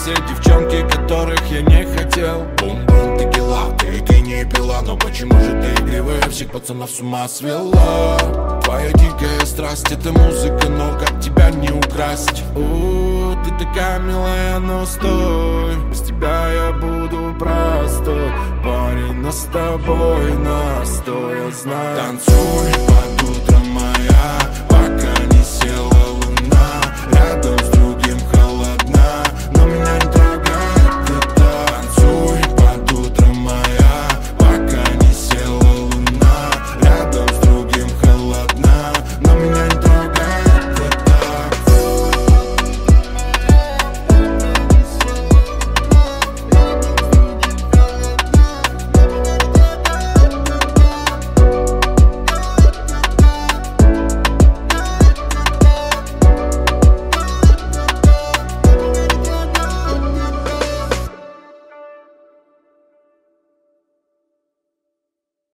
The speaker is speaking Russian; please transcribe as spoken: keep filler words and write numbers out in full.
все девчонки, которых я не хотел. Бум-бум, текила, ты, ты не пила, но почему же ты игривая всех пацанов с ума свела? Твоя дикая страсть — это музыка, но как тебя не украсть? У, ты такая милая, но стой, без тебя я буду простой. Парень, но с тобой настой, я знаю. Танцуй под утро, моя